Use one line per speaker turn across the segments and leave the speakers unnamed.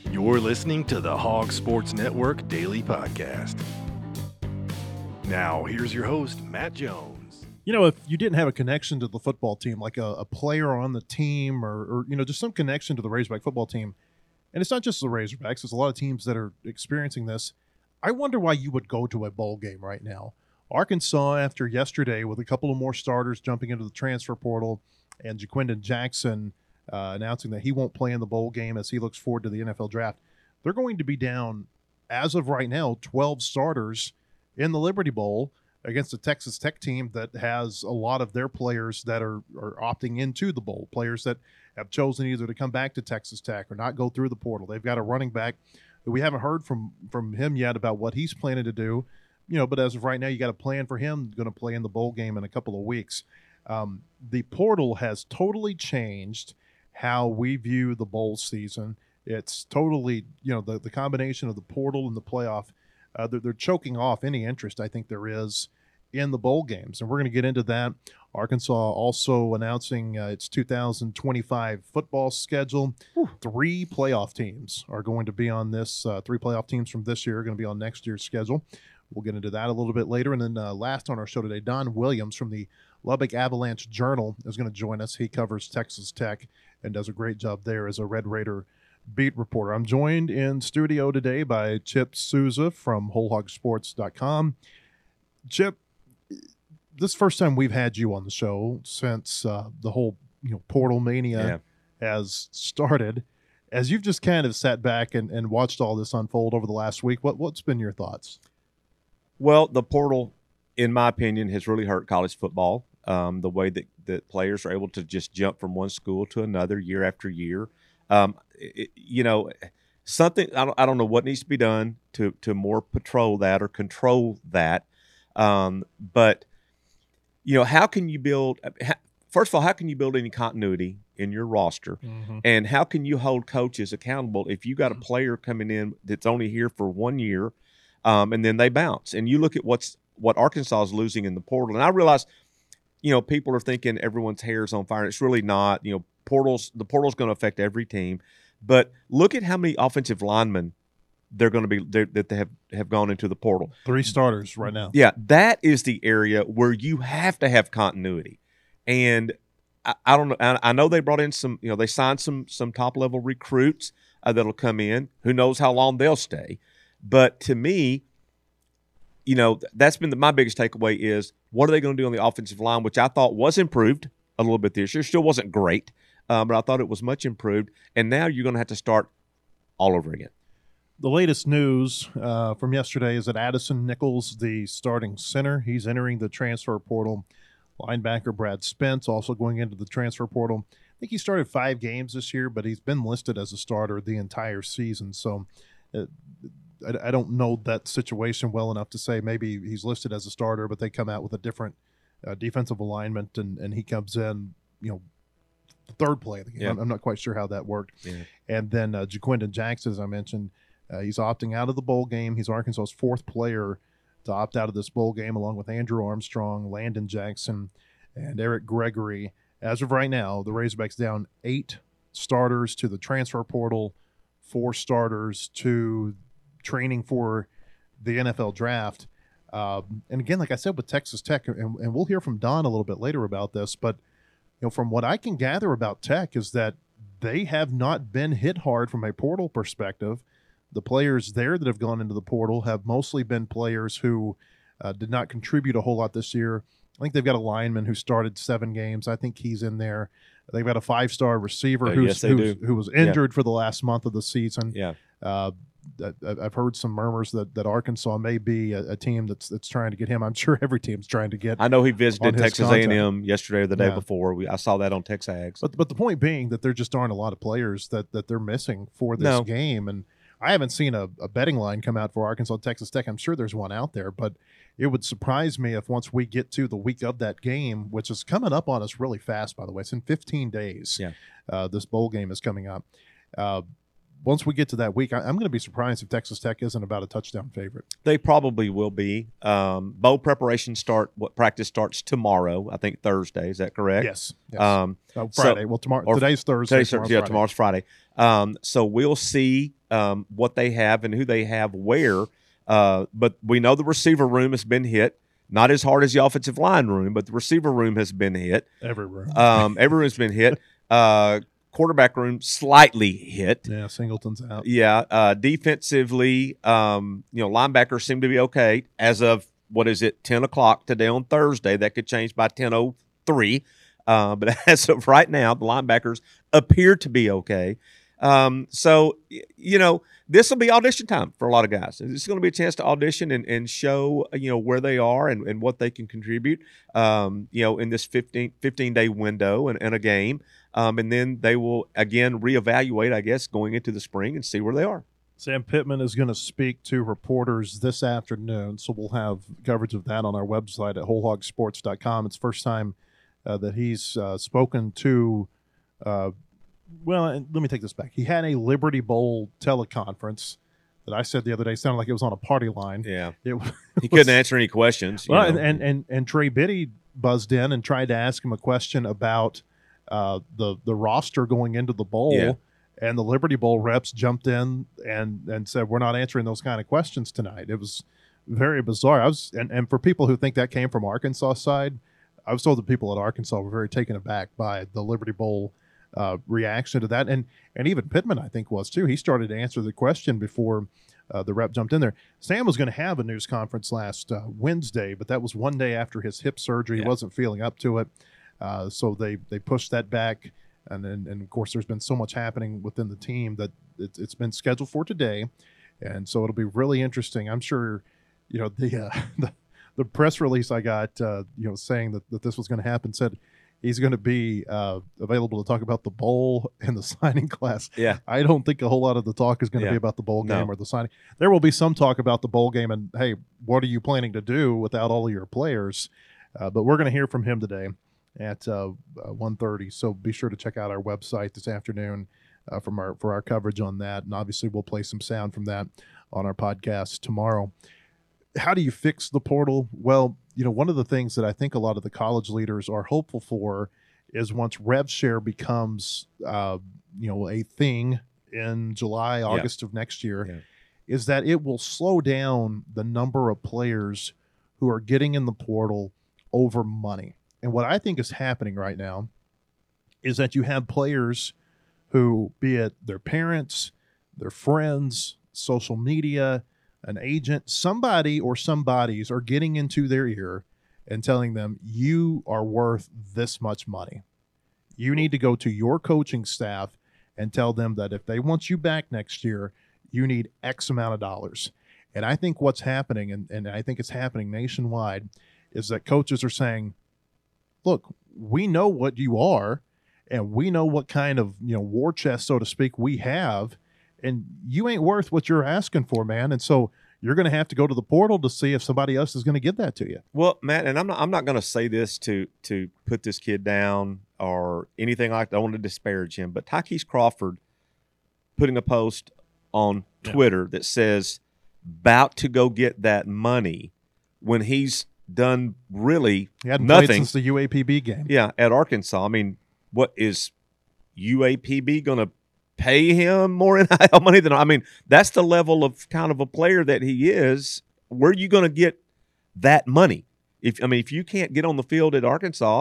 You're listening to the Hog Sports Network Daily Podcast. Now, here's your host, Matt Jones.
You know, if you didn't have a connection to the football team, like a player on the team or just some connection to the Razorback football team, and it's not just the Razorbacks, there's a lot of teams that are experiencing this, I wonder why you would go to a bowl game right now. Arkansas, after yesterday, with a couple of more starters jumping into the transfer portal and Jaquindon Jackson announcing that he won't play in the bowl game as he looks forward to the NFL draft, they're going to be down, as of right now, 12 starters in the Liberty Bowl against a Texas Tech team that has a lot of their players that are opting into the bowl, players that have chosen either to come back to Texas Tech or not go through the portal. They've got a running back that we haven't heard from him yet about what he's planning to do, but as of right now, you got a plan for him, going to play in the bowl game in a couple of weeks. The portal has totally changed how we view the bowl season. It's totally, the combination of the portal and the playoff, they're choking off any interest I think there is in the bowl games. And we're going to get into that. Arkansas also announcing its 2025 football schedule. 3 playoff teams are going to be on this. 3 playoff teams from this year are going to be on next year's schedule. We'll get into that a little bit later. And then last on our show today, Don Williams from the Lubbock Avalanche Journal is going to join us. He covers Texas Tech and does a great job there as a Red Raider beat reporter. I'm joined in studio today by Chip Souza from WholeHogSports.com. Chip, this is the first time we've had you on the show since the whole portal mania has started. As you've just kind of sat back and watched all this unfold over the last week, what's been your thoughts?
Well, the portal, in my opinion, has really hurt college football. The way that players are able to just jump from one school to another year after year. Something I don't know what needs to be done to more patrol that or control that. But how can you build? First of all, how can you build any continuity in your roster, and how can you hold coaches accountable if you got a player coming in that's only here for 1 year, and then they bounce? And you look at what Arkansas is losing in the portal, and I realize, people are thinking everyone's hair is on fire. It's really not. The portal's going to affect every team, but look at how many offensive linemen they're going to be that they have gone into the portal.
3 starters right now.
Yeah, that is the area where you have to have continuity. And I don't know. I know they brought in some. They signed some top level recruits that'll come in. Who knows how long they'll stay? But to me, that's been my biggest takeaway is what are they going to do on the offensive line, which I thought was improved a little bit this year. Still wasn't great, but I thought it was much improved. And now you're going to have to start all over again.
The latest news from yesterday is that Addison Nichols, the starting center, he's entering the transfer portal. Linebacker Brad Spence also going into the transfer portal. I think he started 5 games this year, but he's been listed as a starter the entire season. So I don't know that situation well enough to say maybe he's listed as a starter, but they come out with a different defensive alignment, and he comes in, the third play of the game. Yeah. I'm not quite sure how that worked. Yeah. And then Jaquindon Jackson, as I mentioned, he's opting out of the bowl game. He's Arkansas's 4th player to opt out of this bowl game, along with Andrew Armstrong, Landon Jackson, and Eric Gregory. As of right now, the Razorbacks down 8 starters to the transfer portal, 4 starters to training for the NFL draft. And again, like I said, with Texas Tech, and we'll hear from Don a little bit later about this, but from what I can gather about Tech is that they have not been hit hard from a portal perspective. The players there that have gone into the portal have mostly been players who did not contribute a whole lot this year. I think they've got a lineman who started 7 games. I think he's in there. They've got a 5-star receiver who was injured for the last month of the season.
Yeah.
I've heard some murmurs that Arkansas may be a team that's trying to get him. I'm sure every team's trying to get.
I know he visited Texas A&M yesterday or the day before. I saw that on TexAgs.
But the point being that there just aren't a lot of players that they're missing for this game, and I haven't seen a betting line come out for Arkansas Texas Tech. I'm sure there's one out there, but it would surprise me if once we get to the week of that game, which is coming up on us really fast, by the way. It's in 15 days.
Yeah.
This bowl game is coming up. once we get to that week, I'm going to be surprised if Texas Tech isn't about a touchdown favorite.
They probably will be. Bowl preparations practice starts tomorrow. I think Thursday. Is that correct?
Yes.
So,
Friday. Tomorrow. Today's Thursday.
Tomorrow's Friday. So we'll see what they have and who they have where. But we know the receiver room has been hit. Not as hard as the offensive line room, but the receiver room has been hit.
Every room.
Every room's been hit. Quarterback room slightly hit.
Yeah, Singleton's out.
Yeah. Defensively, linebackers seem to be okay as of, 10 o'clock today on Thursday. That could change by 10:03. But as of right now, the linebackers appear to be okay. So, this will be audition time for a lot of guys. It's going to be a chance to audition and show, where they are and what they can contribute, in this 15-day window and a game. And then they will, again, reevaluate, I guess, going into the spring and see where they are.
Sam Pittman is going to speak to reporters this afternoon, so we'll have coverage of that on our website at wholehogsports.com. It's the first time that he's spoken to well, let me take this back. He had a Liberty Bowl teleconference that I said the other day sounded like it was on a party line.
Yeah. He couldn't answer any questions.
Well, and Trey Biddy buzzed in and tried to ask him a question about the roster going into the bowl.
Yeah.
And the Liberty Bowl reps jumped in and said, we're not answering those kind of questions tonight. It was very bizarre. And for people who think that came from Arkansas side, I was told the people at Arkansas were very taken aback by the Liberty Bowl reaction to that, and even Pittman, I think, was too. He started to answer the question before the rep jumped in there. Sam was going to have a news conference last Wednesday, but that was one day after his hip surgery.
Yeah.
He wasn't feeling up to it, so they pushed that back. And of course, there's been so much happening within the team that it's been scheduled for today, and so it'll be really interesting. I'm sure, the press release I got, saying that this was going to happen said he's going to be available to talk about the bowl and the signing class.
Yeah.
I don't think a whole lot of the talk is going to be about the bowl game or the signing. There will be some talk about the bowl game and, hey, what are you planning to do without all of your players? But we're going to hear from him today at 1:30. So be sure to check out our website this afternoon for our coverage on that. And obviously we'll play some sound from that on our podcast tomorrow. How do you fix the portal? Well, one of the things that I think a lot of the college leaders are hopeful for is once rev share becomes, a thing in July, August of next year, is that it will slow down the number of players who are getting in the portal over money. And what I think is happening right now is that you have players who, be it their parents, their friends, social media, an agent, somebody or somebodies are getting into their ear and telling them, you are worth this much money. You need to go to your coaching staff and tell them that if they want you back next year, you need X amount of dollars. And I think what's happening, and I think it's happening nationwide, is that coaches are saying, look, we know what you are, and we know what kind of war chest, so to speak, we have, and you ain't worth what you're asking for, man. And so you're going to have to go to the portal to see if somebody else is going to give that to you.
Well, Matt, and I'm not going to say this to put this kid down or anything like that. I don't want to disparage him, but Tykees Crawford putting a post on Twitter that says, about to go get that money when he's done really
he hadn't
nothing
played since the UAPB game.
Yeah, at Arkansas. I mean, what is UAPB going to pay him more NIL money than? I mean, that's the level of kind of a player that he is. Where are you going to get that money? If you can't get on the field at Arkansas,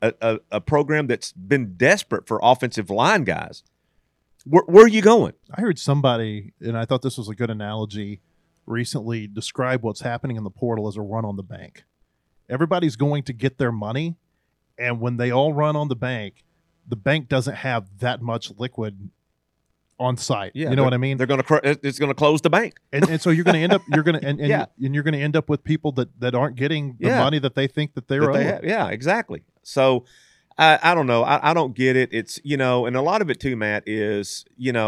a program that's been desperate for offensive line guys, where are you going?
I heard somebody, and I thought this was a good analogy, recently describe what's happening in the portal as a run on the bank. Everybody's going to get their money, and when they all run on the bank doesn't have that much liquid on site.
Yeah,
you know what I mean?
They're going to it's going to close the bank,
and so you're going to end up you're going to and you're going to end up with people that aren't getting the money that they think that they're owed.
Yeah, exactly. So I don't know. I don't get it. It's and a lot of it too, Matt, is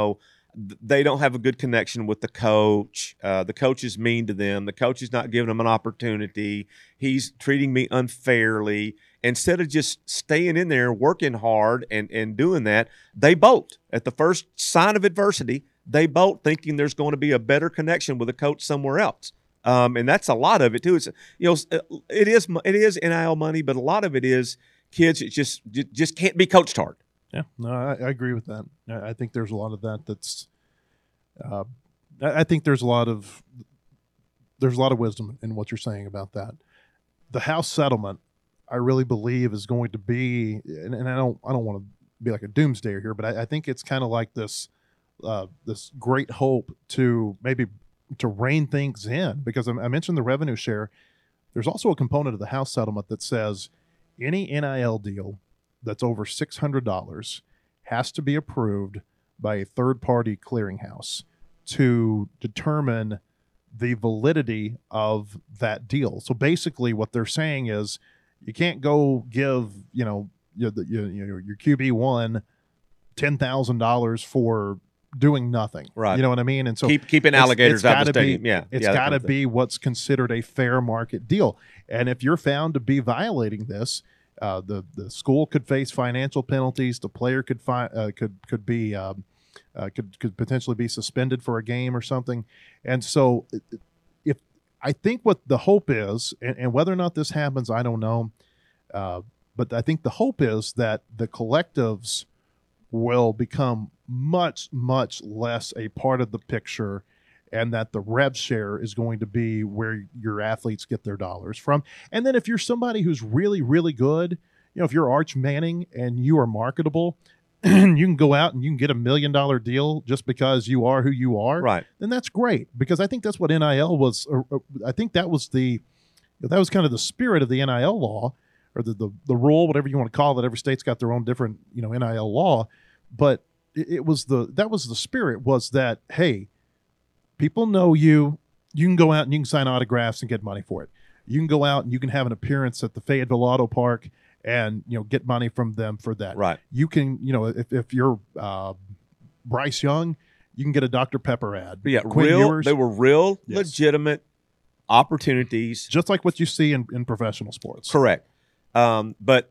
they don't have a good connection with the coach. The coach is mean to them. The coach is not giving them an opportunity. He's treating me unfairly. Instead of just staying in there, working hard and doing that, they bolt. At the first sign of adversity, they bolt thinking there's going to be a better connection with a coach somewhere else. And that's a lot of it too. It's, it is NIL money, but a lot of it is kids that just can't be coached hard.
Yeah, no, I agree with that. I think there's a lot of that. That's, I think there's a lot of wisdom in what you're saying about that. The House settlement, I really believe, is going to be, and I don't want to be like a doomsdayer here, but I think it's kind of like this great hope to maybe to rein things in, because I mentioned the revenue share. There's also a component of the House settlement that says any NIL deal that's over $600 has to be approved by a third-party clearinghouse to determine the validity of that deal. So basically what they're saying is you can't go give, your QB1 $10,000 for doing nothing.
Right.
You know what I mean? And so
keeping alligators out of the stadium.
It's got to be what's considered a fair market deal. And if you're found to be violating this, the school could face financial penalties. The player could potentially be suspended for a game or something. And so, if I think what the hope is, and whether or not this happens, I don't know, but I think the hope is that the collectives will become much, much less a part of the picture, and that the rev share is going to be where your athletes get their dollars from. And then if you're somebody who's really, really good, if you're Arch Manning and you are marketable, you can go out and you can get $1 million deal just because you are who you are.
Right.
Then that's great, because I think that's what NIL was. I think that was kind of the spirit of the NIL law, or the rule, whatever you want to call it. Every state's got their own different, NIL law, but that was the spirit, was that, hey, people know you can go out and you can sign autographs and get money for it. You can go out and you can have an appearance at the Fayetteville Auto Park and, get money from them for that.
Right.
You can, if you're Bryce Young, you can get a Dr. Pepper ad.
But yeah, they were real, yes, legitimate opportunities.
Just like what you see in professional sports.
Correct. But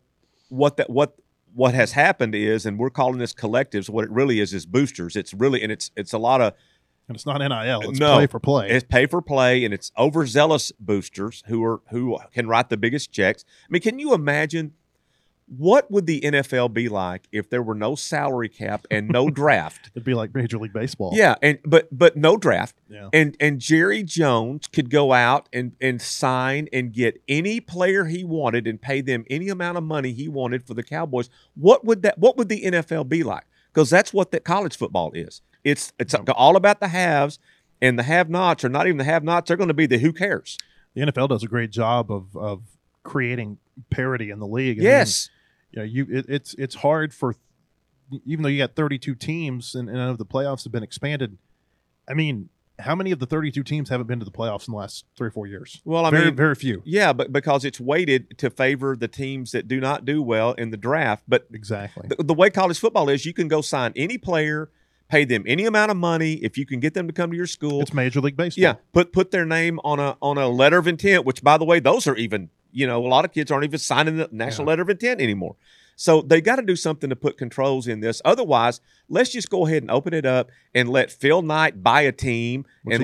what has happened is, and we're calling this collectives, what it really is boosters. It's really, and it's a lot of,
and it's not NIL. It's play for play.
It's pay for play, and it's overzealous boosters who can write the biggest checks. I mean, can you imagine what would the NFL be like if there were no salary cap and no draft?
It'd be like Major League Baseball.
Yeah, but no draft.
Yeah.
And Jerry Jones could go out and sign and get any player he wanted and pay them any amount of money he wanted for the Cowboys. What would the NFL be like? Because that's what that college football is. It's all about the haves, and the have-nots are not even the have-nots. They're going to be the who cares.
The NFL does a great job of creating parity in the league.
Yes.
It's hard for, even though you got 32 teams and the playoffs have been expanded. I mean, how many of the 32 teams haven't been to the playoffs in the last 3 or 4 years?
Well,
very few.
Yeah, but because it's weighted to favor the teams that do not do well in the draft. But
exactly
the way college football is, you can go sign any player, pay them any amount of money if you can get them to come to your school.
It's Major League Baseball.
Yeah, put their name on a letter of intent. Which, by the way, those are even, a lot of kids aren't even signing the national letter of intent anymore. So they got to do something to put controls in this. Otherwise, let's just go ahead and open it up and let Phil Knight buy a team, and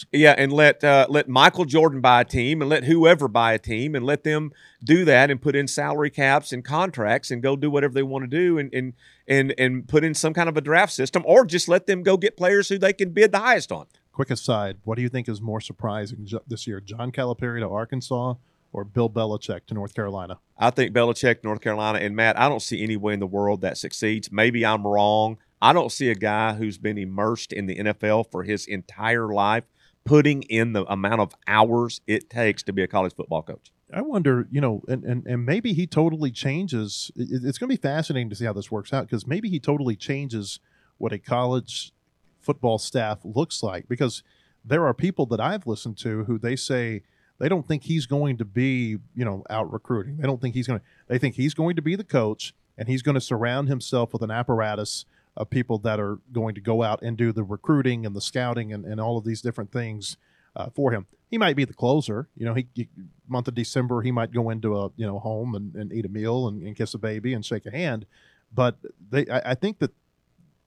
let Michael Jordan buy a team, and let whoever buy a team, and let them do that and put in salary caps and contracts and go do whatever they want to do, and put in some kind of a draft system, or just let them go get players who they can bid the highest on.
Quick aside, what do you think is more surprising this year, John Calipari to Arkansas or Bill Belichick to North Carolina?
I think Belichick, North Carolina. And, Matt, I don't see any way in the world that succeeds. Maybe I'm wrong. I don't see a guy who's been immersed in the NFL for his entire life putting in the amount of hours it takes to be a college football coach.
I wonder, and maybe he totally changes. It's going to be fascinating to see how this works out, because maybe he totally changes what a college football staff looks like, because there are people that I've listened to who they say they don't think he's going to be, out recruiting. They think he's going to be the coach, and he's going to surround himself with an apparatus of people that are going to go out and do the recruiting and the scouting and all of these different things for him. He might be the closer. Month of December, he might go into a home and eat a meal and kiss a baby and shake a hand. But I think that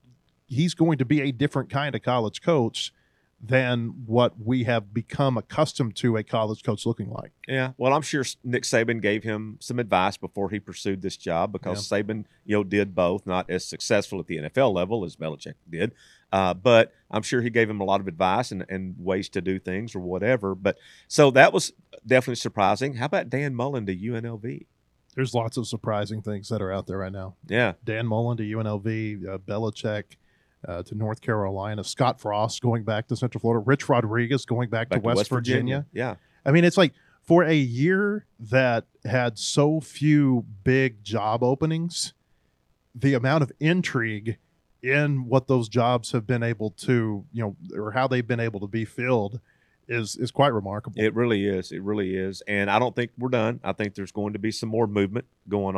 he's going to be a different kind of college coach than what we have become accustomed to a college coach looking like.
Yeah, well, I'm sure Nick Saban gave him some advice before he pursued this job, because Saban, did both, not as successful at the NFL level as Belichick did, but I'm sure he gave him a lot of advice and ways to do things or whatever. But so that was definitely surprising. How about Dan Mullen to UNLV?
There's lots of surprising things that are out there right now.
Yeah,
Dan Mullen to UNLV, Belichick to North Carolina, Scott Frost going back to Central Florida, Rich Rodriguez going back to West Virginia.
Yeah.
I mean, it's like for a year that had so few big job openings, the amount of intrigue in what those jobs have been able to, or how they've been able to be filled is quite remarkable.
It really is. It really is. And I don't think we're done. I think there's going to be some more movement going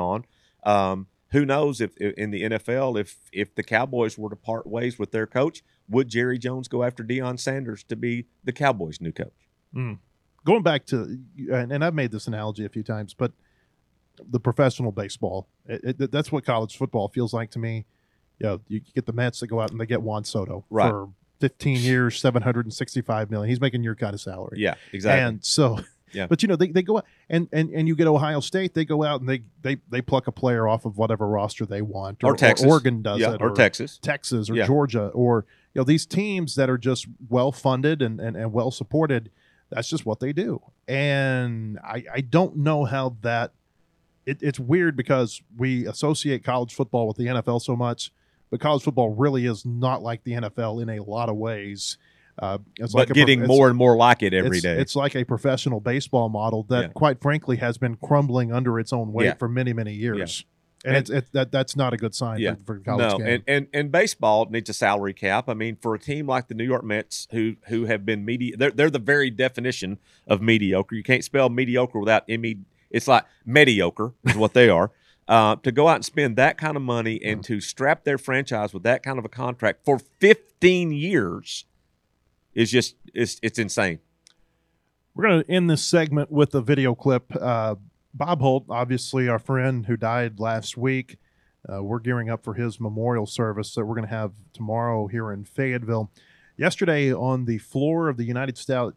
on. Who knows if in the NFL, if the Cowboys were to part ways with their coach, would Jerry Jones go after Deion Sanders to be the Cowboys' new coach?
Going back to, and I've made this analogy a few times, but the professional baseball, that's what college football feels like to me. You get the Mets that go out and they get Juan Soto for 15 years, $765 million. He's making your kind of salary.
Yeah, exactly.
And so, but they go out and you get Ohio State, they go out and they pluck a player off of whatever roster they want,
or Texas,
or Oregon does it,
or Texas,
or Georgia, or these teams that are just well funded and well supported. That's just what they do. And I don't know how that. It's weird because we associate college football with the NFL so much, but college football really is not like the NFL in a lot of ways. It's
but getting more and more like it every day.
It's like a professional baseball model that, quite frankly, has been crumbling under its own weight for many, many years. And that's not a good sign for college game.
And baseball needs a salary cap. I mean, for a team like the New York Mets, who have been they're the very definition of mediocre. You can't spell mediocre without It's like mediocre is what they are. To go out and spend that kind of money and to strap their franchise with that kind of a contract for 15 years is just it's insane.
We're going to end this segment with a video clip. Bob Holt, obviously our friend who died last week. We're gearing up for his memorial service that we're going to have tomorrow here in Fayetteville. Yesterday, on the floor of the United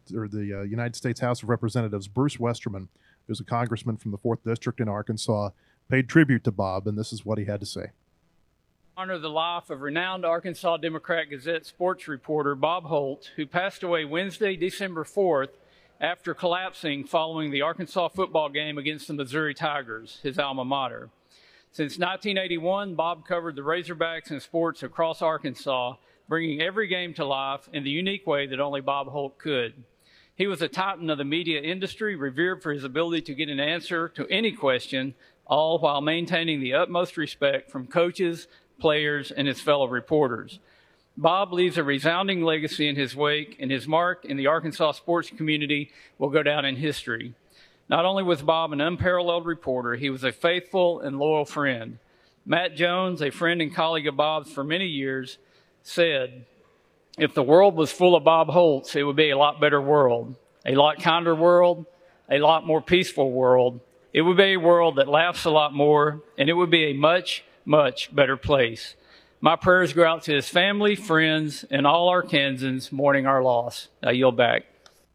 States House of Representatives, Bruce Westerman, who's a congressman from the 4th District in Arkansas, paid tribute to Bob, and this is what he had to say.
Honor the life of renowned Arkansas Democrat-Gazette sports reporter Bob Holt, who passed away Wednesday, December 4th, after collapsing following the Arkansas football game against the Missouri Tigers, his alma mater. Since 1981, Bob covered the Razorbacks and sports across Arkansas, bringing every game to life in the unique way that only Bob Holt could. He was a titan of the media industry, revered for his ability to get an answer to any question, all while maintaining the utmost respect from coaches, players, and his fellow reporters. Bob leaves a resounding legacy in his wake, and his mark in the Arkansas sports community will go down in history. Not only was Bob an unparalleled reporter, he was a faithful and loyal friend. Matt Jones, a friend and colleague of Bob's for many years, said, "If the world was full of Bob Holts, it would be a lot better world, a lot kinder world, a lot more peaceful world. It would be a world that laughs a lot more, and it would be a much, much better place." My prayers go out to his family, friends, and all Arkansans mourning our loss. I yield back.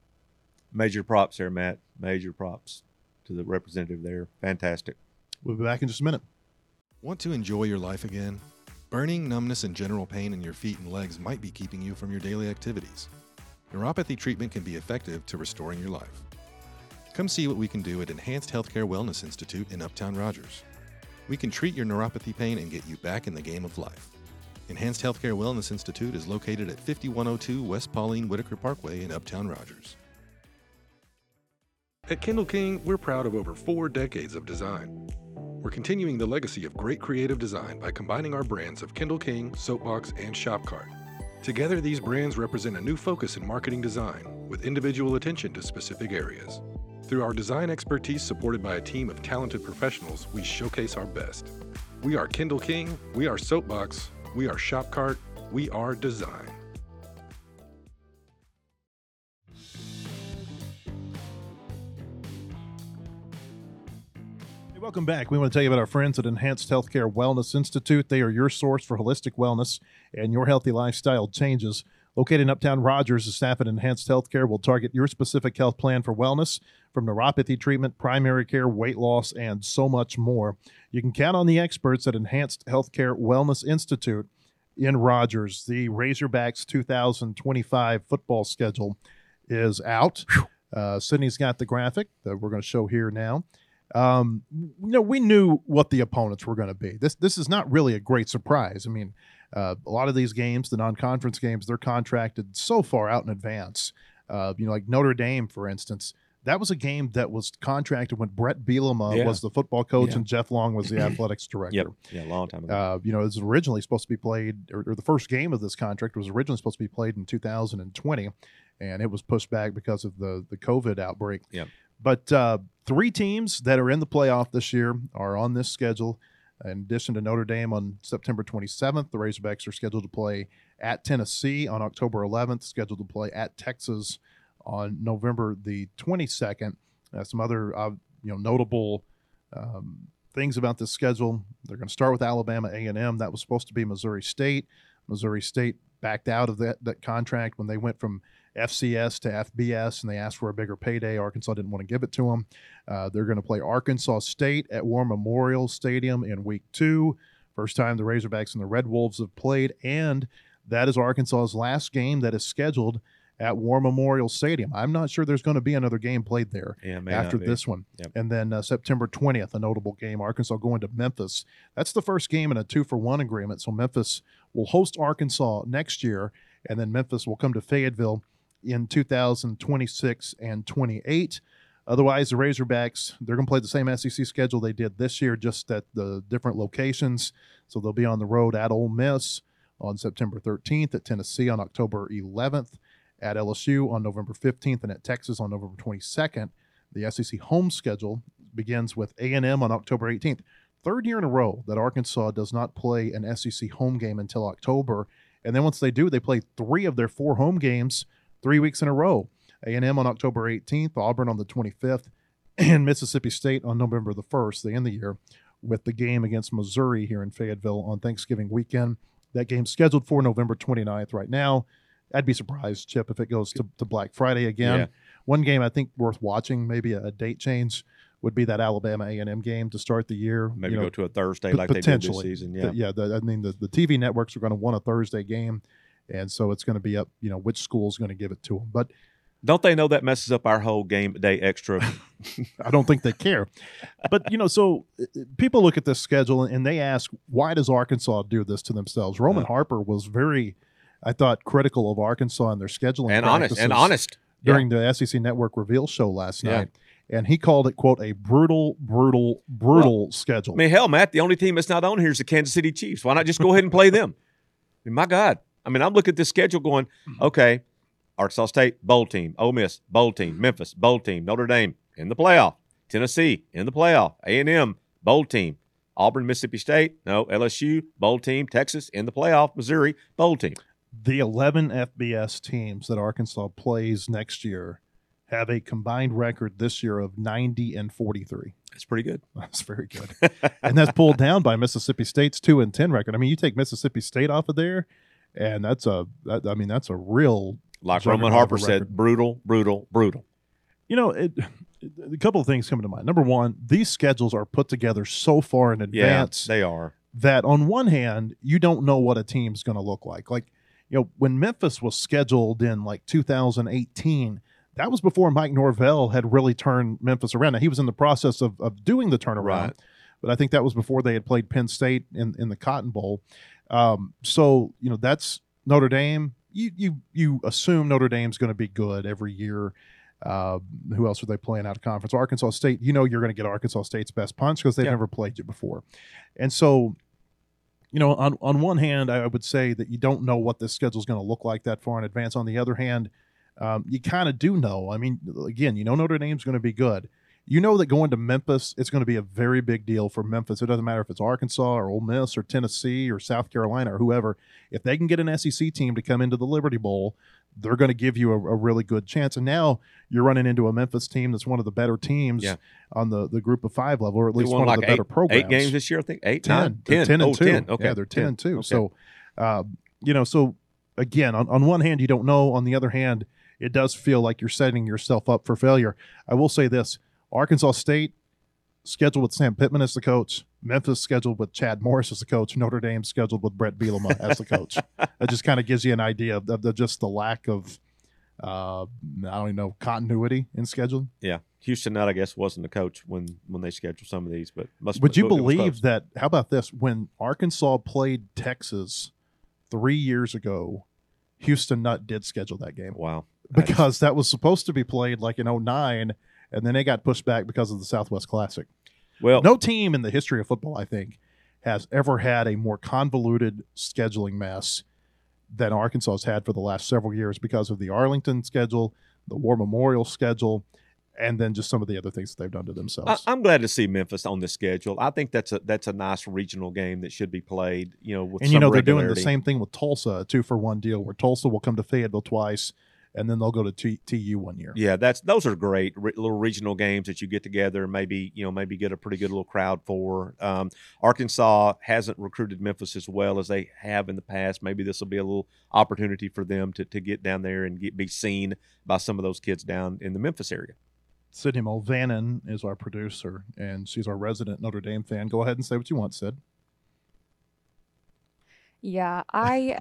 Major props there, Matt. Major props to the representative there. Fantastic.
We'll be back in just a minute.
Want to enjoy your life again? Burning, numbness, and general pain in your feet and legs might be keeping you from your daily activities. Neuropathy treatment can be effective to restoring your life. Come see what we can do at Enhanced Healthcare Wellness Institute in Uptown Rogers. We can treat your neuropathy pain and get you back in the game of life. Enhanced Healthcare Wellness Institute is located at 5102 West Pauline Whitaker Parkway in Uptown Rogers.
At Kindle King, we're proud of over 4 decades of design. We're continuing the legacy of great creative design by combining our brands of Kindle King, Soapbox, and Shopcart. Together, these brands represent a new focus in marketing design, with individual attention to specific areas. Through our design expertise supported by a team of talented professionals, we showcase our best. We are Kindle King, we are Soapbox, we are Shopcart, we are design.
Welcome back. We want to tell you about our friends at Enhanced Healthcare Wellness Institute. They are your source for holistic wellness and your healthy lifestyle changes. Located in Uptown Rogers, the staff at Enhanced Healthcare will target your specific health plan for wellness, from neuropathy treatment, primary care, weight loss, and so much more. You can count on the experts at Enhanced Healthcare Wellness Institute in Rogers. The Razorbacks 2025 football schedule is out. Sydney's got the graphic that we're going to show here now. We knew what the opponents were going to be. This is not really a great surprise. I mean, a lot of these games, the non-conference games, they're contracted so far out in advance. Like Notre Dame, for instance, that was a game that was contracted when Brett Bielema was the football coach and Jeff Long was the athletics director.
Yeah, a long time ago.
It was originally supposed to be played, or the first game of this contract was originally supposed to be played in 2020, and it was pushed back because of the COVID outbreak.
Yeah.
But 3 teams that are in the playoff this year are on this schedule. In addition to Notre Dame on September 27th, the Razorbacks are scheduled to play at Tennessee on October 11th, scheduled to play at Texas on November the 22nd. Some other notable things about this schedule. They're going to start with Alabama A&M. That was supposed to be Missouri State. Missouri State backed out of that contract when they went from FCS to FBS, and they asked for a bigger payday. Arkansas didn't want to give it to them. They're going to play Arkansas State at War Memorial Stadium in Week 2. First time the Razorbacks and the Red Wolves have played, and that is Arkansas's last game that is scheduled at War Memorial Stadium. I'm not sure there's going to be another game played there after this one.
Yep.
And then September 20th, a notable game, Arkansas going to Memphis. That's the first game in a 2-for-1 agreement, so Memphis will host Arkansas next year, and then Memphis will come to Fayetteville in 2026 and 28. Otherwise, the Razorbacks, they're going to play the same SEC schedule they did this year, just at the different locations. So they'll be on the road at Ole Miss on September 13th, at Tennessee on October 11th, at LSU on November 15th, and at Texas on November 22nd. The SEC home schedule begins with A&M on October 18th. Third year in a row that Arkansas does not play an SEC home game until October. And then once they do, they play 3 of their 4 home games 3 weeks in a row. A&M on October 18th, Auburn on the 25th, and Mississippi State on November the 1st. They end the year with the game against Missouri here in Fayetteville on Thanksgiving weekend. That game's scheduled for November 29th right now. I'd be surprised, Chip, if it goes to Black Friday again. Yeah. One game I think worth watching, maybe a date change, would be that Alabama A&M game to start the year.
Maybe go to a Thursday like they did this season. Yeah,
the TV networks are going to want a Thursday game, and so it's going to be up, which school's going to give it to them. But
don't they know that messes up our whole game day extra?
I don't think they care. But, so people look at this schedule and they ask, why does Arkansas do this to themselves? Roman Harper was very, I thought, critical of Arkansas and their scheduling
and honest
during the SEC Network reveal show last night. And he called it, quote, a brutal schedule.
I mean, hell, Matt, the only team that's not on here is the Kansas City Chiefs. Why not just go ahead and play them? I mean, my God. I mean, I'm looking at this schedule going, okay, Arkansas State, bowl team. Ole Miss, bowl team. Memphis, bowl team. Notre Dame, in the playoff. Tennessee, in the playoff. A&M, bowl team. Auburn, Mississippi State, no. LSU, bowl team. Texas, in the playoff. Missouri, bowl team.
The 11 FBS teams that Arkansas plays next year have a combined record this year of 90-43.
That's pretty good.
That's very good. And that's pulled down by Mississippi State's 2-10 record. I mean, you take Mississippi State off of there, and that's a real,
like Roman Harper said, brutal.
A couple of things come to mind. Number one, these schedules are put together so far in advance.
Yeah, they are.
That on one hand, you don't know what a team's going to look like. Like, when Memphis was scheduled in like 2018, that was before Mike Norvell had really turned Memphis around. Now, he was in the process of doing the turnaround,
right,
but I think that was before they had played Penn State in the Cotton Bowl. So, that's Notre Dame. You assume Notre Dame's going to be good every year. Who else are they playing out of conference? Arkansas State. You're going to get Arkansas State's best punch because they've never played you before. And so, on one hand, I would say that you don't know what this schedule is going to look like that far in advance. On the other hand, you kind of do know. I mean, again, Notre Dame's going to be good. You know that going to Memphis, it's going to be a very big deal for Memphis. It doesn't matter if it's Arkansas or Ole Miss or Tennessee or South Carolina or whoever. If they can get an SEC team to come into the Liberty Bowl, they're going to give you a really good chance. And now you're running into a Memphis team that's one of the better teams on the group of 5 level, or at least one of the better programs.
8 games this year, I think. 8,
10.
9,
10 and 2.
10. Okay.
Yeah, they're 10 and 2.
Okay.
So, so again, on one hand, you don't know. On the other hand, it does feel like you're setting yourself up for failure. I will say this: Arkansas State scheduled with Sam Pittman as the coach. Memphis scheduled with Chad Morris as the coach. Notre Dame scheduled with Brett Bielema as the coach. That just kind of gives you an idea of just the lack of, I don't even know, continuity in scheduling.
Yeah. Houston Nutt, I guess, wasn't the coach when they scheduled some of these, but
would you believe that? How about this? When Arkansas played Texas 3 years ago, Houston Nutt did schedule that game.
Wow.
Because that was supposed to be played like in 2009, and then it got pushed back because of the Southwest Classic.
Well,
no team in the history of football, I think, has ever had a more convoluted scheduling mess than Arkansas has had for the last several years because of the Arlington schedule, the War Memorial schedule, and then just some of the other things that they've done to themselves.
I'm glad to see Memphis on the schedule. I think that's a nice regional game that should be played. With
and
some
they're doing the
regularity.
same thing with Tulsa, a 2-for-1 deal, where Tulsa will come to Fayetteville twice, and then they'll go to TU one year.
Yeah, those are great little regional games that you get together and maybe get a pretty good little crowd for. Arkansas hasn't recruited Memphis as well as they have in the past. Maybe this will be a little opportunity for them to get down there and be seen by some of those kids down in the Memphis area.
Sydney Mulvannon is our producer, and she's our resident Notre Dame fan. Go ahead and say what you want, Sid.
Yeah, I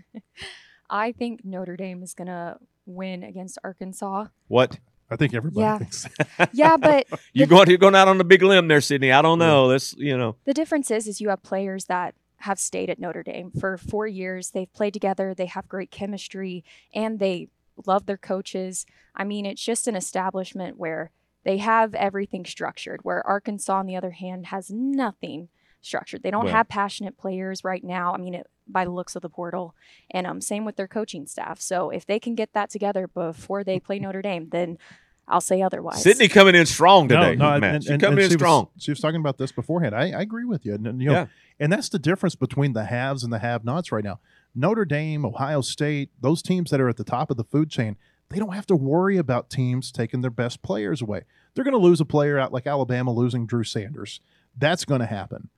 think Notre Dame is going to win against Arkansas.
What?
I think everybody thinks that.
Yeah, but
you're going out on a big limb there, Sydney. I don't know. That's
The difference is you have players that have stayed at Notre Dame for 4 years. They've played together. They have great chemistry, and they love their coaches. I mean, it's just an establishment where they have everything structured, where Arkansas, on the other hand, has nothing structured. They don't have passionate players right now. I mean, by the looks of the portal, and same with their coaching staff. So if they can get that together before they play Notre Dame, then I'll say otherwise.
Sydney coming in strong today.
Matt.
She's coming in strong.
She was talking about this beforehand. I agree with you. And, and that's the difference between the haves and the have-nots right now. Notre Dame, Ohio State, those teams that are at the top of the food chain, they don't have to worry about teams taking their best players away. They're going to lose a player out like Alabama losing Drew Sanders. That's going to happen.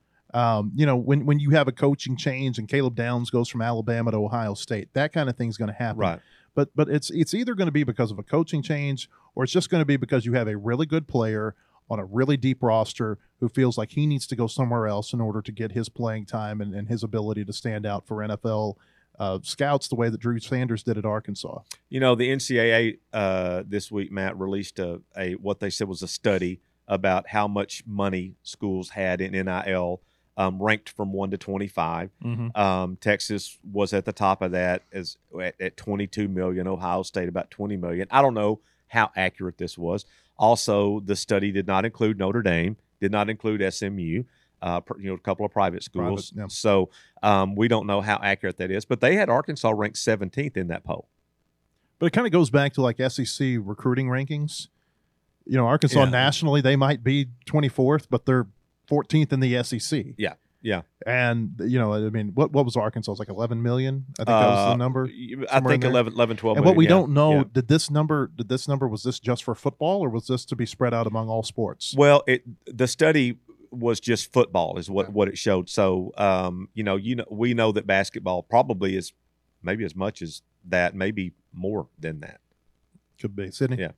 When you have a coaching change and Caleb Downs goes from Alabama to Ohio State, that kind of thing's going to happen.
Right.
But it's either going to be because of a coaching change, or it's just going to be because you have a really good player on a really deep roster who feels like he needs to go somewhere else in order to get his playing time and his ability to stand out for NFL scouts the way that Drew Sanders did at Arkansas.
The NCAA this week, Matt, released a what they said was a study about how much money schools had in NIL. Ranked from 1 to 25.
Mm-hmm.
Texas was at the top of that at 22 million. Ohio State about 20 million. I don't know how accurate this was. Also, the study did not include Notre Dame, did not include SMU, a couple of private schools. So we don't know how accurate that is. But they had Arkansas ranked 17th in that poll.
But it kind of goes back to like SEC recruiting rankings. Arkansas nationally, they might be 24th, but they're 14th in the SEC.
Yeah.
And, what was Arkansas? It was like 11 million? I think that was the number.
I think 11, 12
and
million.
what we don't know, did this number, was this just for football, or was this to be spread out among all sports?
Well, the study was just football is what it showed. So, we know that basketball probably is maybe as much as that, maybe more than that.
Could be. Sydney?
Yeah.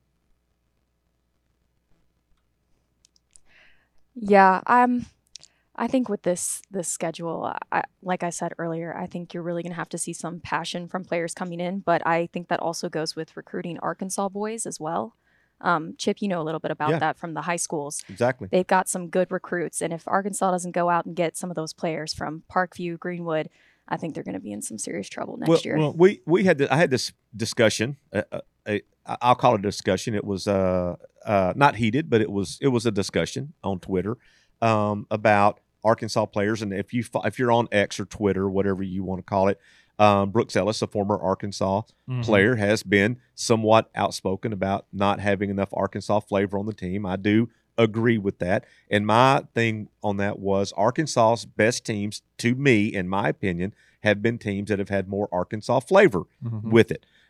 Yeah, I think with this schedule, like I said earlier, I think you're really going to have to see some passion from players coming in, but I think that also goes with recruiting Arkansas boys as well. Chip, you know a little bit about that from the high schools.
Exactly.
They've got some good recruits, and if Arkansas doesn't go out and get some of those players from Parkview, Greenwood, I think they're going to be in some serious trouble next year.
Well, I had this discussion. I'll call it a discussion. It was not heated, but it was a discussion on Twitter about Arkansas players. And if you're on X or Twitter, whatever you want to call it, Brooks Ellis, a former Arkansas player, has been somewhat outspoken about not having enough Arkansas flavor on the team. I do agree with that. And my thing on that was Arkansas's best teams, to me, in my opinion, have been teams that have had more Arkansas flavor with it.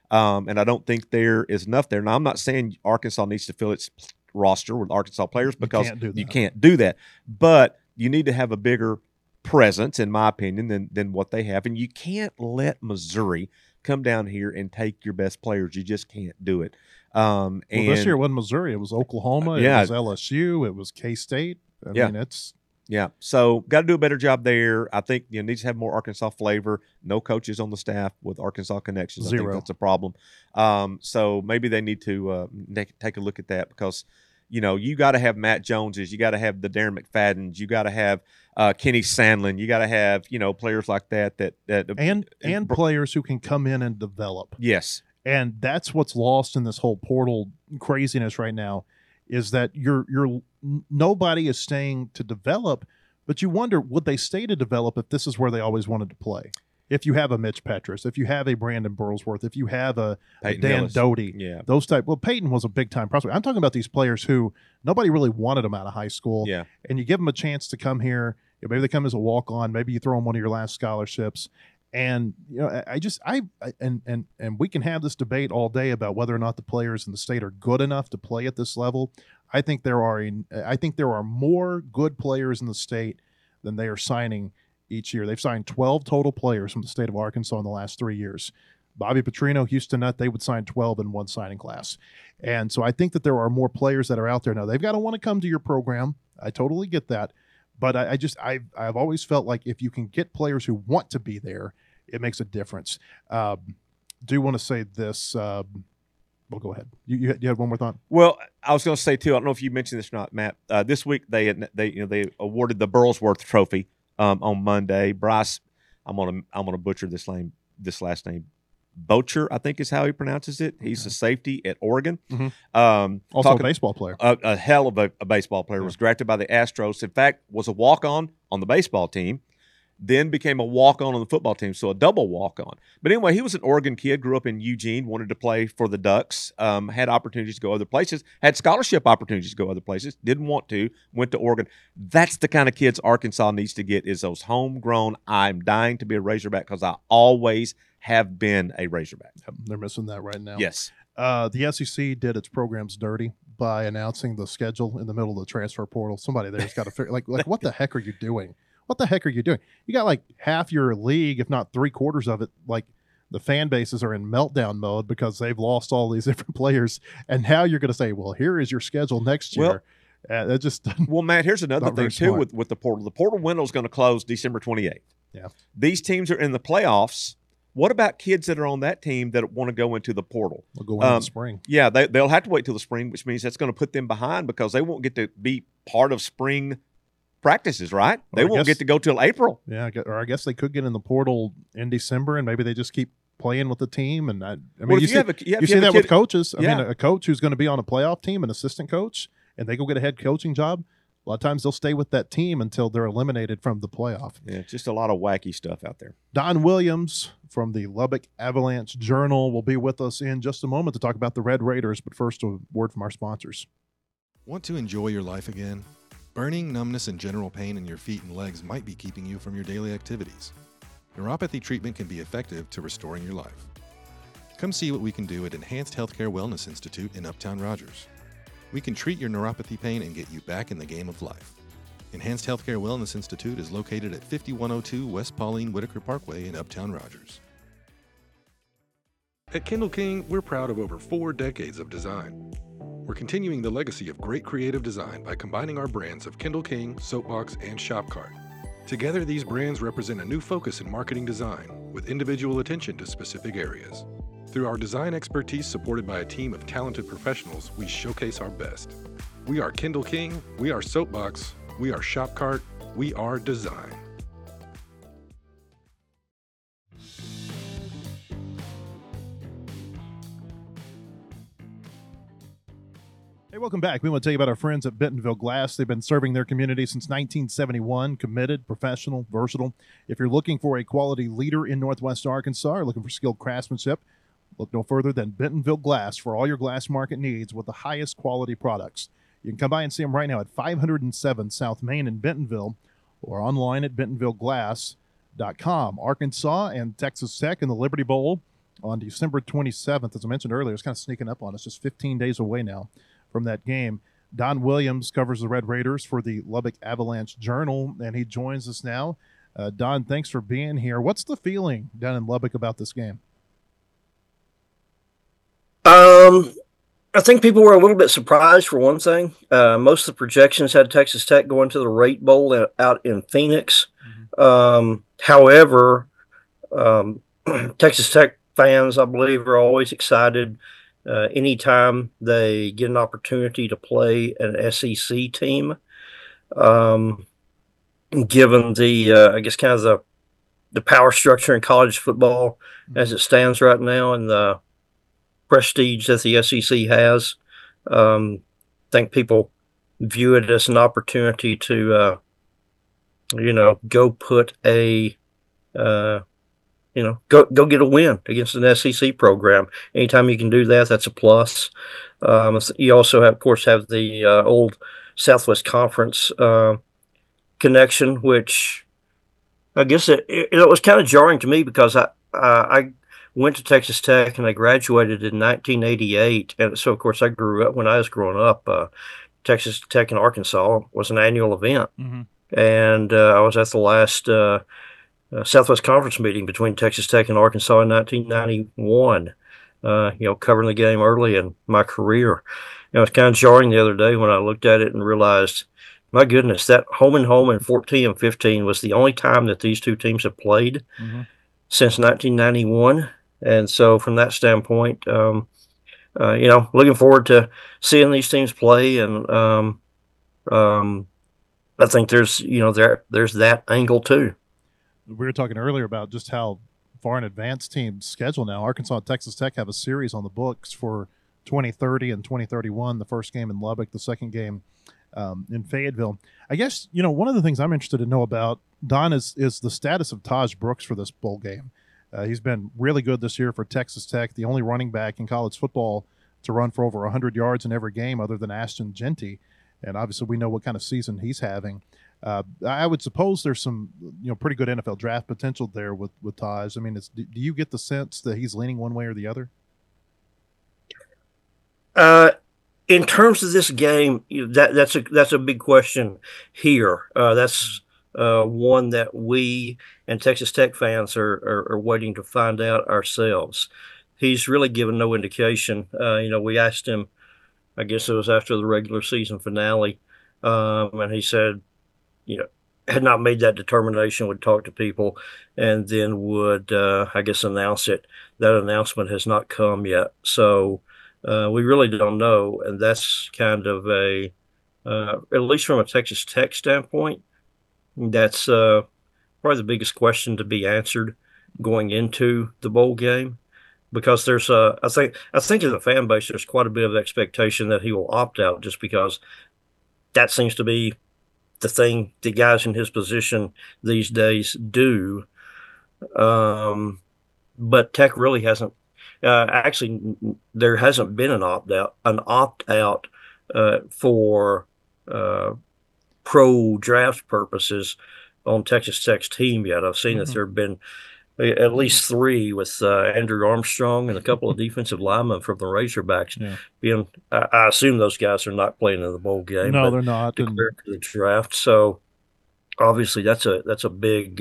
And I don't think there is enough there. Now, I'm not saying Arkansas needs to fill its roster with Arkansas players because you can't do that. But you need to have a bigger presence, in my opinion, than what they have. And you can't let Missouri come down here and take your best players. You just can't do it.
Well, this year it wasn't Missouri. It was Oklahoma. It was LSU. It was K-State. I mean, it's –
yeah. So got to do a better job there. I think needs to have more Arkansas flavor. No coaches on the staff with Arkansas connections.
Zero.
I think that's a problem. So maybe they need to take a look at that because – you got to have Matt Joneses. You got to have the Darren McFaddens. You got to have Kenny Sandlin. You got to have players like that
and players who can come in and develop.
Yes,
and that's what's lost in this whole portal craziness right now, is that nobody is staying to develop, but you wonder, would they stay to develop if this is where they always wanted to play? If you have a Mitch Petrus, if you have a Brandon Burlsworth, if you have a Dan Doty, those type. Well, Peyton was a big time prospect. I'm talking about these players who nobody really wanted them out of high school.
Yeah.
And you give them a chance to come here. Maybe they come as a walk on. Maybe you throw them one of your last scholarships. And and we can have this debate all day about whether or not the players in the state are good enough to play at this level. I think there are more good players in the state than they are signing each year. They've signed 12 total players from the state of Arkansas in the last 3 years. Bobby Petrino, Houston Nutt, they would sign 12 in one signing class. And so I think that there are more players that are out there now. They've got to want to come to your program. I totally get that. But I've always felt like if you can get players who want to be there, it makes a difference. Do want to say this. Well, go ahead. You had one more thought?
Well, I was going to say, too, I don't know if you mentioned this or not, Matt. This week they awarded the Burlsworth Trophy on Monday. Bryce, I'm gonna butcher this last name. Bocher, I think is how he pronounces it. He's a safety at Oregon.
Mm-hmm. Also a baseball player.
A hell of a baseball player. Was drafted by the Astros. In fact, was a walk-on on the baseball team. Then became a walk-on the football team, so a double walk-on. But anyway, he was an Oregon kid, grew up in Eugene, wanted to play for the Ducks, had opportunities to go other places, had scholarship opportunities to go other places, didn't want to, went to Oregon. That's the kind of kids Arkansas needs to get, is those homegrown, I'm dying to be a Razorback because I always have been a Razorback.
They're missing that right now.
Yes.
The SEC did its programs dirty by announcing the schedule in the middle of the transfer portal. Somebody there's got to figure, like what the heck are you doing? What the heck are you doing? You got like half your league, if not 3/4 of it, like the fan bases are in meltdown mode because they've lost all these different players. And now you're going to say, well, here is your schedule next year. That just
well, Matt, here's another thing too with the portal. The portal window is going to close December 28th.
Yeah.
These teams are in the playoffs. What about kids that are on that team that want to go into the portal?
They'll go in the spring.
Yeah, they'll have to wait till the spring, which means that's going to put them behind because they won't get to be part of spring practices, right? They won't get to go till April.
Yeah, or I guess they could get in the portal in December, and maybe they just keep playing with the team. And I mean,
well,
you see that with coaches. I mean, a coach who's going to be on a playoff team, an assistant coach, and they go get a head coaching job. A lot of times they'll stay with that team until they're eliminated from the playoff.
Yeah, it's just a lot of wacky stuff out there.
Don Williams from the Lubbock Avalanche Journal will be with us in just a moment to talk about the Red Raiders. But first, a word from our sponsors.
Want to enjoy your life again? Burning, numbness, and general pain in your feet and legs might be keeping you from your daily activities. Neuropathy treatment can be effective to restoring your life. Come see what we can do at Enhanced Healthcare Wellness Institute in Uptown Rogers. We can treat your neuropathy pain and get you back in the game of life. Enhanced Healthcare Wellness Institute is located at 5102 West Pauline Whitaker Parkway in Uptown Rogers.
At Kindle King, we're proud of over 4 decades of design. We're continuing the legacy of great creative design by combining our brands of Kindle King, Soapbox, and Shopcart. Together, these brands represent a new focus in marketing design, with individual attention to specific areas. Through our design expertise supported by a team of talented professionals, we showcase our best. We are Kindle King, we are Soapbox, we are Shopcart, we are design.
Hey, welcome back. We want to tell you about our friends at Bentonville Glass. They've been serving their community since 1971. Committed, professional, versatile. If you're looking for a quality leader in Northwest Arkansas or looking for skilled craftsmanship, look no further than Bentonville Glass for all your glass market needs with the highest quality products. You can come by and see them right now at 507 South Main in Bentonville or online at bentonvilleglass.com. Arkansas and Texas Tech in the Liberty Bowl on December 27th. As I mentioned earlier, it's kind of sneaking up on us, just 15 days away now from that game. Don Williams covers the Red Raiders for the Lubbock Avalanche Journal, and he joins us now. Don, thanks for being here. What's the feeling down in Lubbock about this game?
I think people were a little bit surprised, for one thing. Most of the projections had Texas Tech going to the Rate Bowl out in Phoenix. However, Texas Tech fans, I believe, are always excited anytime they get an opportunity to play an SEC team. Given the, I guess, kind of the power structure in college football as it stands right now and the prestige that the SEC has, I think people view it as an opportunity to, go put a, go get a win against an SEC program. Anytime you can do that, that's a plus. You also have, of course, have the old Southwest Conference connection, which I guess it was kind of jarring to me because I went to Texas Tech and I graduated in 1988, and so of course I grew up when I was growing up. Texas Tech in Arkansas was an annual event, and I was at the last Southwest Conference meeting between Texas Tech and Arkansas in 1991. Covering the game early in my career. It was kind of jarring the other day when I looked at it and realized, my goodness, that home and home in 14 and 15 was the only time that these two teams have played since 1991. And so from that standpoint, looking forward to seeing these teams play. And I think there's that angle too.
We were talking earlier about just how far in advance teams schedule now. Arkansas and Texas Tech have a series on the books for 2030 and 2031, the first game in Lubbock, the second game in Fayetteville. I guess, one of the things I'm interested to know about, Don, is the status of Taj Brooks for this bowl game. He's been really good this year for Texas Tech, the only running back in college football to run for over 100 yards in every game other than Ashton Jeanty. And obviously we know what kind of season he's having. I would suppose there's some, pretty good NFL draft potential there with Taj. I mean, do you get the sense that he's leaning one way or the other?
In terms of this game, that's a big question here. That's one that we and Texas Tech fans are waiting to find out ourselves. He's really given no indication. We asked him, I guess it was after the regular season finale, and he said, had not made that determination, would talk to people, and then would, announce it. That announcement has not come yet. So we really don't know, and that's kind of at least from a Texas Tech standpoint, that's probably the biggest question to be answered going into the bowl game, because there's I think as a fan base, there's quite a bit of expectation that he will opt out, just because that seems to be the thing the guys in his position these days do. But Tech really hasn't. Actually, there hasn't been an opt-out for pro draft purposes on Texas Tech's team yet. I've seen that there have been at least 3 with Andrew Armstrong and a couple of defensive linemen from the Razorbacks. Yeah. I assume those guys are not playing in the bowl game.
No, they're not.
Declared for the draft. So obviously that's a big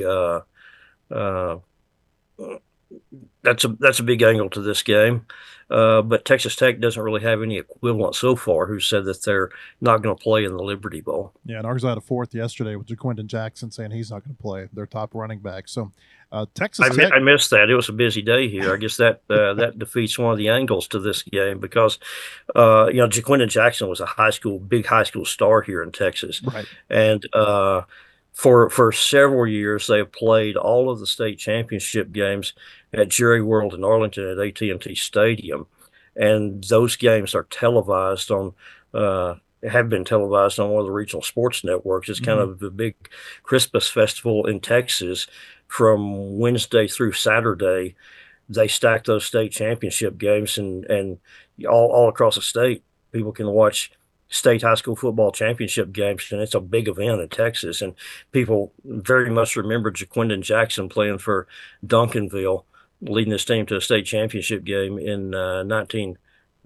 that's a big angle to this game. But Texas Tech doesn't really have any equivalent so far who said that they're not going to play in the Liberty Bowl.
Yeah, and Arkansas had a fourth yesterday with JaQuindon Jackson saying he's not going to play, their top running back. So Texas Tech.
I missed that. It was a busy day here. I guess that that defeats one of the angles to this game, because JaQuindon Jackson was a big high school star here in Texas,
right? And
for several years they've played all of the state championship games at Jerry World in Arlington at AT&T Stadium, and those games are televised on. Have been televised on one of the regional sports networks. It's kind of the big Christmas festival in Texas. From Wednesday through Saturday, they stack those state championship games, and all across the state, people can watch state high school football championship games, and it's a big event in Texas. And people very much remember JaQuindon Jackson playing for Duncanville leading this team to a state championship game in 2018.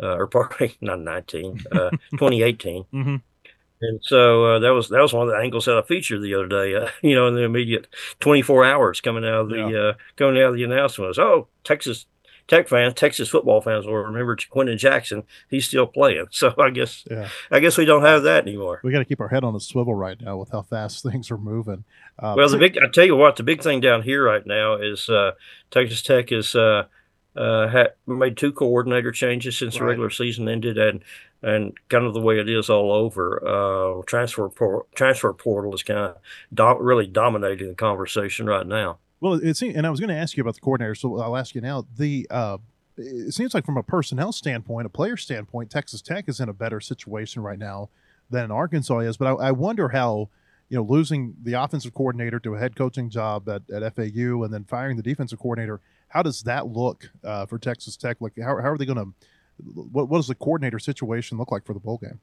Mm-hmm.
And so that was one of the angles that I featured the other day. In the immediate 24 hours coming out of the announcement was, Texas Tech fans, Texas football fans will remember Quentin Jackson. He's still playing. So I guess we don't have that anymore.
We got to keep our head on a swivel right now with how fast things are moving.
I tell you what, the big thing down here right now is Texas Tech has made 2 coordinator changes since the regular season ended, and kind of the way it is all over. Transfer portal is kind of really dominating the conversation right now.
Well, and I was going to ask you about the coordinator, so I'll ask you now. It seems like from a personnel standpoint, a player standpoint, Texas Tech is in a better situation right now than Arkansas is. But I wonder how, losing the offensive coordinator to a head coaching job at FAU and then firing the defensive coordinator, how does that look for Texas Tech? Like, how are they going to? What does the coordinator situation look like for the bowl game?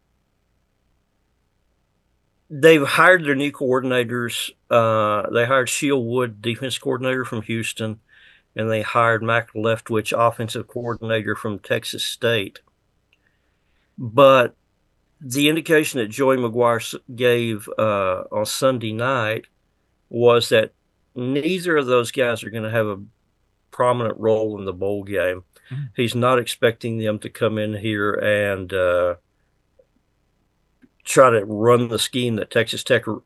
They've hired their new coordinators. They hired Sheil Wood, defense coordinator from Houston, and they hired Mac Leftwich, offensive coordinator from Texas State. But the indication that Joey McGuire gave on Sunday night was that neither of those guys are going to have a prominent role in the bowl game. Mm-hmm. He's not expecting them to come in here and try to run the schemes that Tech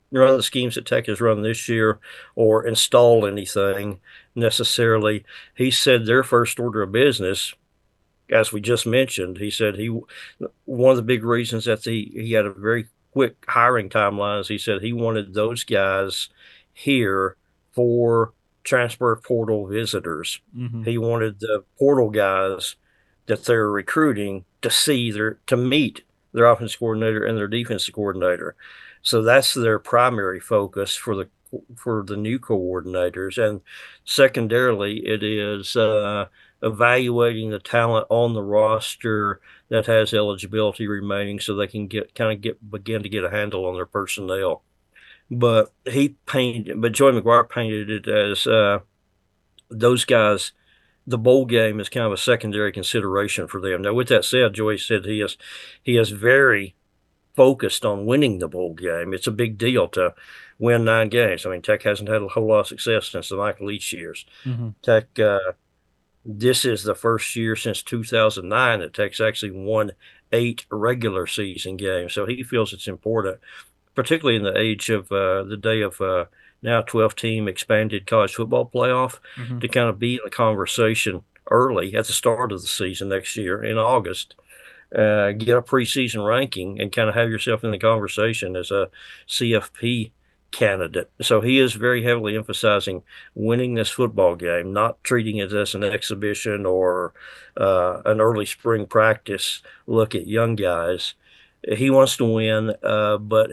has run this year, or install anything necessarily. He said their first order of business, as we just mentioned, he said one of the big reasons that he had a very quick hiring timeline is he said he wanted those guys here for transfer portal visitors. Mm-hmm. He wanted the portal guys that they're recruiting to meet their offense coordinator and their defensive coordinator. So that's their primary focus for the new coordinators. And secondarily, it is evaluating the talent on the roster that has eligibility remaining so they can begin to get a handle on their personnel. But Joey McGuire painted it as those guys, the bowl game is kind of a secondary consideration for them. Now, with that said, Joey said he is very focused on winning the bowl game. It's a big deal to win 9 games. I mean, Tech hasn't had a whole lot of success since the Michael Leach years. Mm-hmm. Tech, this is the first year since 2009 that Tech's actually won 8 regular season games. So he feels it's important, particularly in the age of the day of now 12-team expanded college football playoff, mm-hmm. to kind of be in the conversation early at the start of the season next year in August, get a preseason ranking and kind of have yourself in the conversation as a CFP candidate. So he is very heavily emphasizing winning this football game, not treating it as an exhibition or an early spring practice look at young guys. He wants to win, but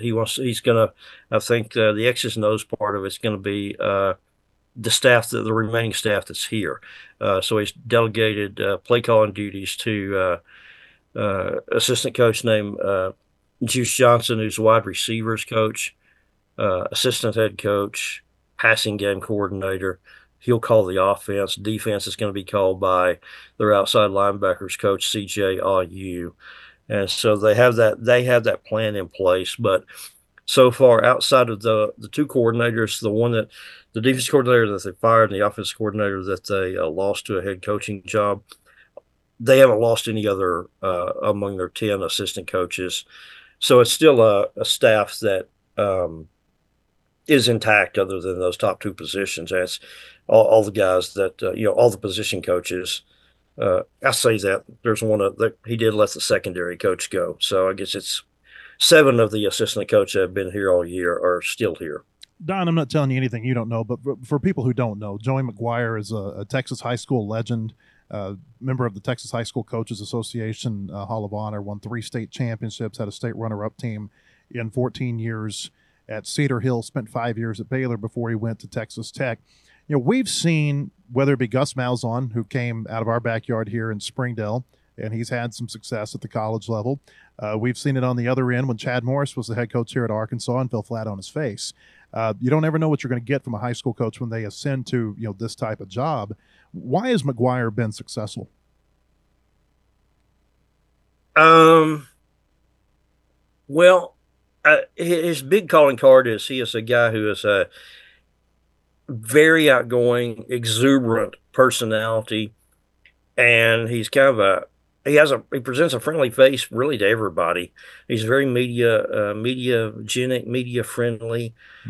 I think the X's and O's part of it's going to be the remaining staff that's here. So he's delegated play calling duties to assistant coach named Juice Johnson, who's wide receivers coach, assistant head coach, passing game coordinator. He'll call the offense. Defense is going to be called by their outside linebackers coach, CJ Ayu. And so they have that plan in place. But so far, outside of the 2 coordinators, the defense coordinator that they fired and the offense coordinator that they lost to a head coaching job, they haven't lost any other among their 10 assistant coaches. So it's still a staff that is intact other than those top 2 positions. And it's all the guys that, all the position coaches. I say that there's one he did let the secondary coach go. So I guess it's 7 of the assistant coaches that have been here all year are still here.
Don, I'm not telling you anything you don't know, but for people who don't know, Joey McGuire is a Texas high school legend, member of the Texas High School Coaches Association Hall of Honor, won 3 state championships, had a state runner-up team in 14 years at Cedar Hill, spent 5 years at Baylor before he went to Texas Tech. We've seen, whether it be Gus Malzahn, who came out of our backyard here in Springdale, and he's had some success at the college level. We've seen it on the other end when Chad Morris was the head coach here at Arkansas and fell flat on his face. You don't ever know what you're going to get from a high school coach when they ascend to this type of job. Why has McGuire been successful?
Well, his big calling card is he is a guy who is a very outgoing, exuberant personality, and he's kind of he presents a friendly face really to everybody. He's very mediagenic, media friendly.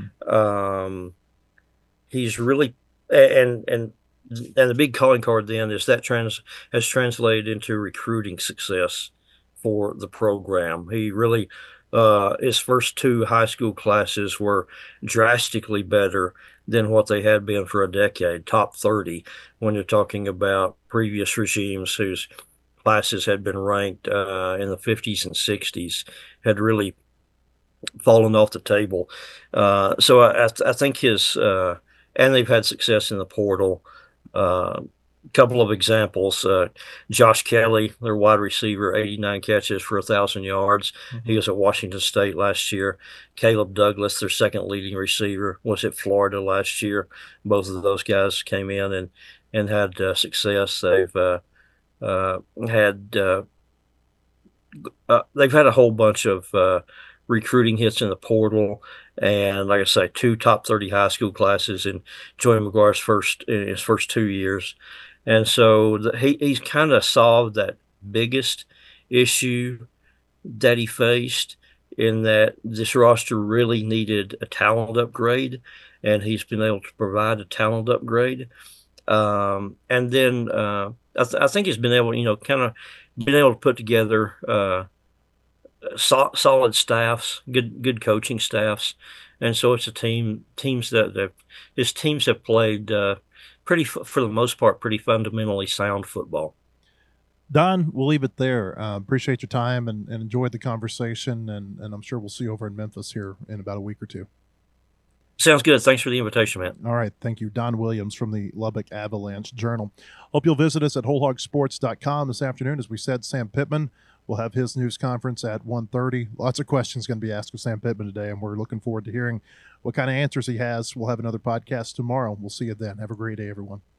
He's really and the big calling card then is that has translated into recruiting success for the program. He really his first 2 high school classes were drastically better than what they had been for a decade, top 30, when you're talking about previous regimes whose classes had been ranked in the 50s and 60s, had really fallen off the table. So I think and they've had success in the portal. Couple of examples. Josh Kelly, their wide receiver, 89 catches for 1,000 yards. Mm-hmm. He was at Washington State last year. Caleb Douglas, their second leading receiver, was at Florida last year. Both of those guys came in and had success. They've had a whole bunch of recruiting hits in the portal, and like I say, 2 top 30 high school classes in Joey McGuire's first 2 years. And so he's kind of solved that biggest issue that he faced, in that this roster really needed a talent upgrade, and he's been able to provide a talent upgrade. And then I think he's been able, to put together solid staffs, good coaching staffs, and so it's teams have played for the most part, pretty fundamentally sound football.
Don, we'll leave it there. Appreciate your time and enjoyed the conversation, and I'm sure we'll see you over in Memphis here in about a week or 2.
Sounds good. Thanks for the invitation, man.
All right. Thank you. Don Williams from the Lubbock Avalanche Journal. Hope you'll visit us at wholehogsports.com this afternoon. As we said, Sam Pittman will have his news conference at 1:30. Lots of questions going to be asked of Sam Pittman today, and we're looking forward to hearing what kind of answers he has. We'll have another podcast tomorrow. We'll see you then. Have a great day, everyone.